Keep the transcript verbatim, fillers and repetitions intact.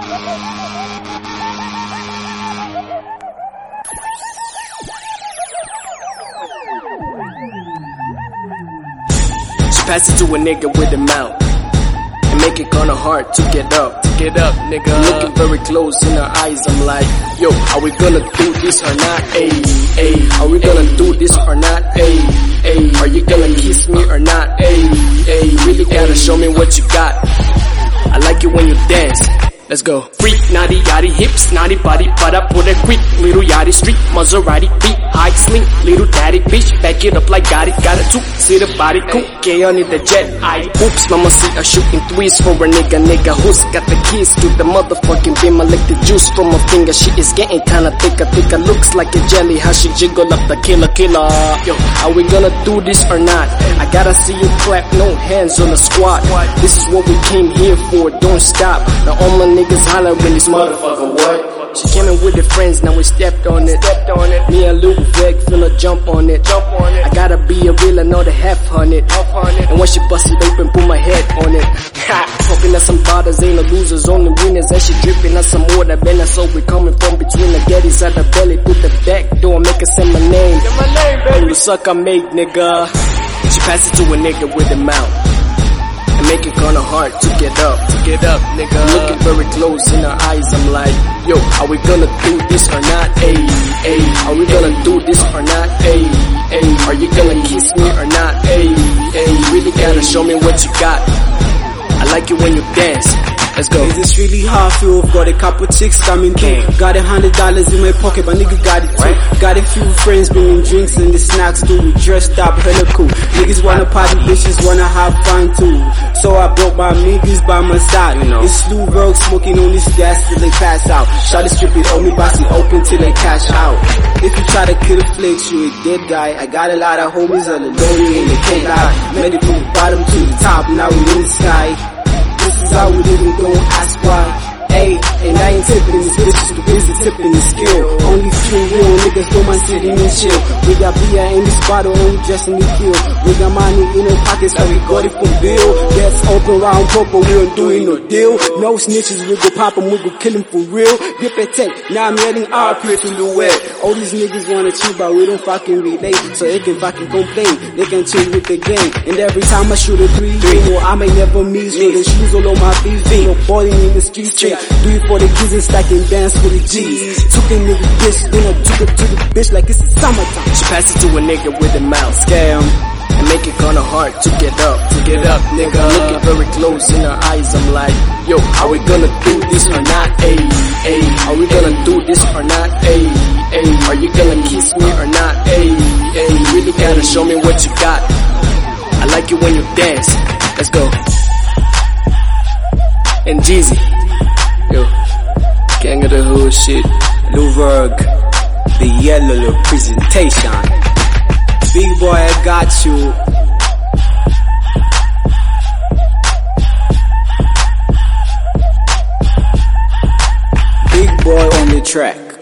Pass it to a nigga with a mouth and make it kinda hard to get up. To get up, nigga. Looking very close in her eyes, I'm like, yo, are we gonna do this or not? Ayy, ayy, are we gonna do this or not? Ayy, ayy, are you gonna kiss me or not? Ayy, ayy, really gotta show me what you got. I like it when you dance. Let's go. Freak, naughty, yachty, hips, naughty body, but I put a quick little yachty street, Maserati, beat, high, sling, little daddy, bitch, back it up like got it, got a two, see the body, cool, okay, I need the jet, I, oops, mama see her shooting threes for a nigga, nigga, who's got the keys to the motherfucking beam, I lick the juice from my finger, she is getting kinda thicker, thicker, looks like a jelly, how she jiggle up the killer, killer, yo, are we gonna do this or not? I gotta see you clap, no hands on the squat, this is what we came here for, don't stop, now all my niggas holler when this motherfucker what? She came in with the friends, now we stepped on it. Stepped on it. Me and Luke Veg finna jump on it. Jump on it. I gotta be a real, I know the half hundred. Half hundred. And when she bust it open, put my head on it. Ha! Hoping that some bottles ain't no losers, only winners. And she dripping on some more that been so we coming from between the gaddies at the belly. Put the back door, make her say my name. Say my name, baby. You suck, I made, nigga. She pass it to a nigga with a mouth. Make it kinda hard to get up, to get up, nigga. Looking very close in her eyes, I'm like, yo, are we gonna do this or not? Ayy, ayy, are we gonna do this or not? Ayy, ayy, are you gonna kiss me or not? Ayy, ayy, really gotta show me what you got. I like it when you dance. Let's go. Is this really hard feel? Got a couple chicks coming through. Got a hundred dollars in my pocket, but nigga got it too. Right. Got a few friends bringing drinks and the snacks too. We dressed up hella cool. Niggas wanna party, bitches wanna have fun too. So I brought my niggas by my side. You know. It's Lou Rogue smoking on this gas till they pass out. Shot it, strip it on me, boss it open till they cash out. If you try to kill a flex, you a dead guy. I got a lot of homies on the lonely and they can't lie. Made it from the bottom to the top, now we in the sky. This is how we live and don't ask why. Ayy, and I ain't tipping this bitch, the busy tipping the skill. Only few real niggas don't mind sitting and chill. We got beer in this bottle, only just in the field. We got money in our pockets, how we got it from Bill. That's open round proper, we don't do no deal. No snitches, we go pop them, we go kill them for real. Dip and take, now I'm heading our place to the wet. All these niggas wanna chill, but we don't fucking relate. So they can fucking complain, they can chill with the gang. And every time I shoot a three, you know I may never miss. With the shoes all on my feet, no boarding in the streets. Do it for the kids and stack and dance with the G's. Took a nigga bitch, then I took it to the bitch like it's the summertime. She pass it to a nigga with a mouth. Scam. And make it kinda hard to get up, to get up, nigga. Looking very close in her eyes, I'm like, yo, are we gonna do this or not? Ayy, ayy, are we gonna do this or not? Ayy, ayy, are you gonna kiss me or not? Ayy, ayy, really gotta show me what you got. I like it when you dance. Let's go. And Jeezy. Yo, gang of the hood shit. Lou Rogue, the yellow presentation. Big boy, I got you. Big boy on the track.